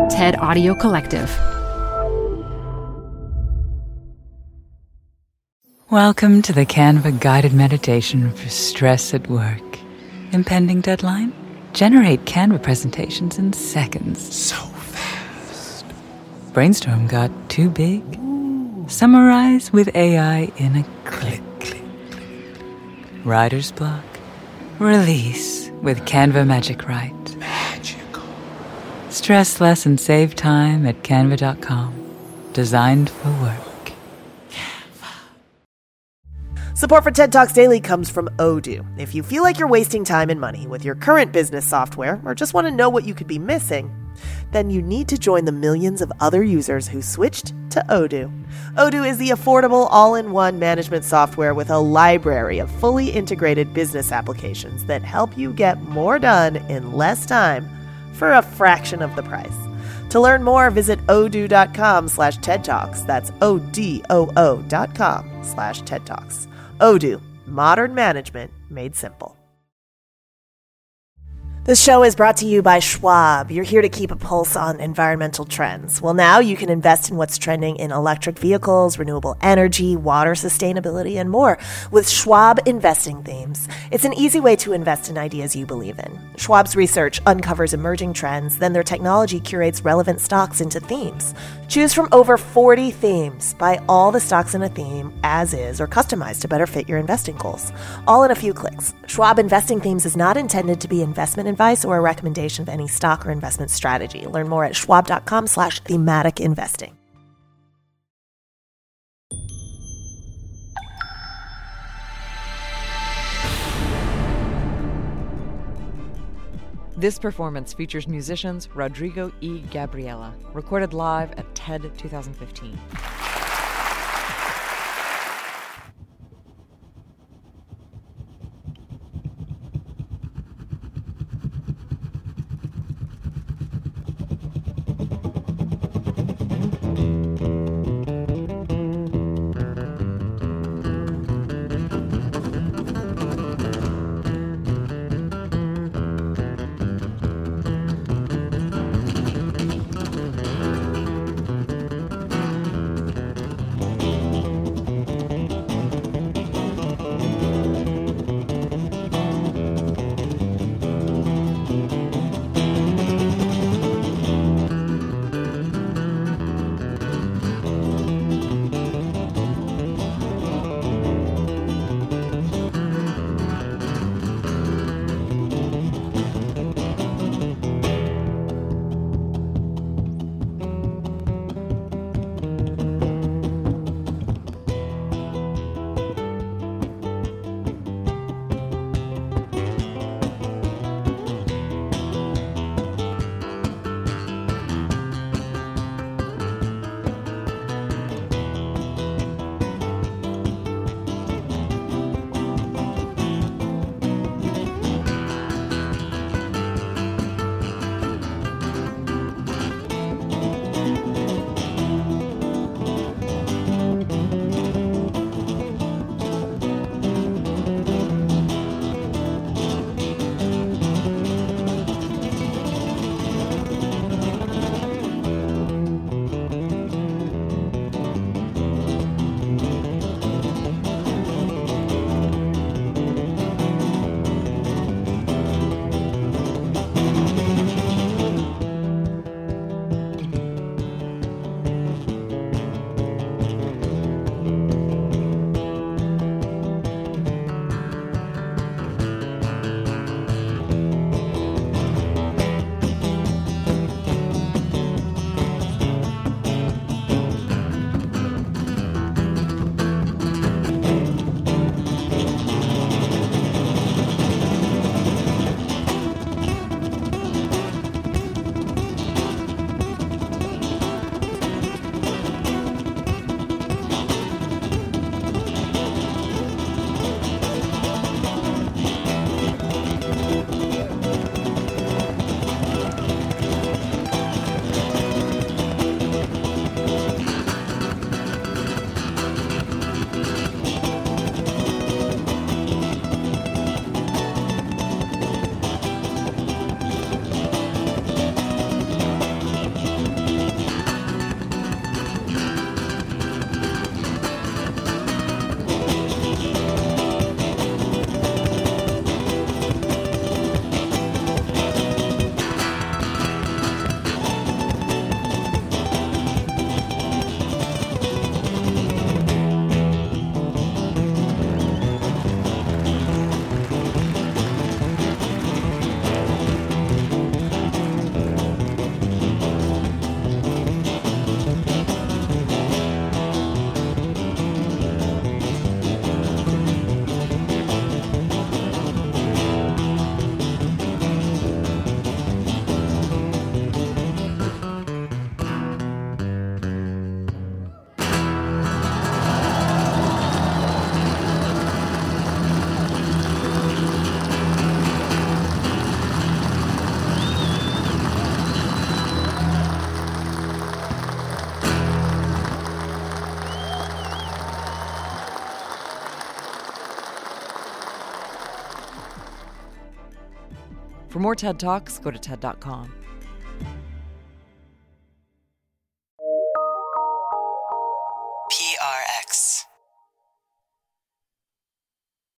TED Audio Collective. Welcome to the Canva guided meditation for stress at work. Impending deadline? Generate Canva presentations in seconds. So fast. Brainstorm got too big? Summarize with AI in a click. Writer's block? Release with Canva Magic Write. Magical. Stress less and save time at canva.com. Designed for work. Support for TED Talks Daily comes from Odoo. If you feel like you're wasting time and money with your current business software or just want to know what you could be missing, then you need to join the millions of other users who switched to Odoo. Odoo is the affordable all-in-one management software with a library of fully integrated business applications that help you get more done in less time for a fraction of the price. To learn more, visit odoo.com/TED Talks. That's ODOO.com/TED Talks. Odoo, modern management made simple. This show is brought to you by Schwab. You're here to keep a pulse on environmental trends. Well, now you can invest in what's trending in electric vehicles, renewable energy, water sustainability, and more with Schwab Investing Themes. It's an easy way to invest in ideas you believe in. Schwab's research uncovers emerging trends, then their technology curates relevant stocks into themes. Choose from over 40 themes. Buy all the stocks in a theme as is or customized to better fit your investing goals. All in a few clicks. Schwab Investing Themes is not intended to be investment advice or a recommendation of any stock or investment strategy. Learn more at schwab.com/thematic investing. This performance features musicians Rodrigo y Gabriela, recorded live at TED 2015. For more TED Talks, go to TED.com.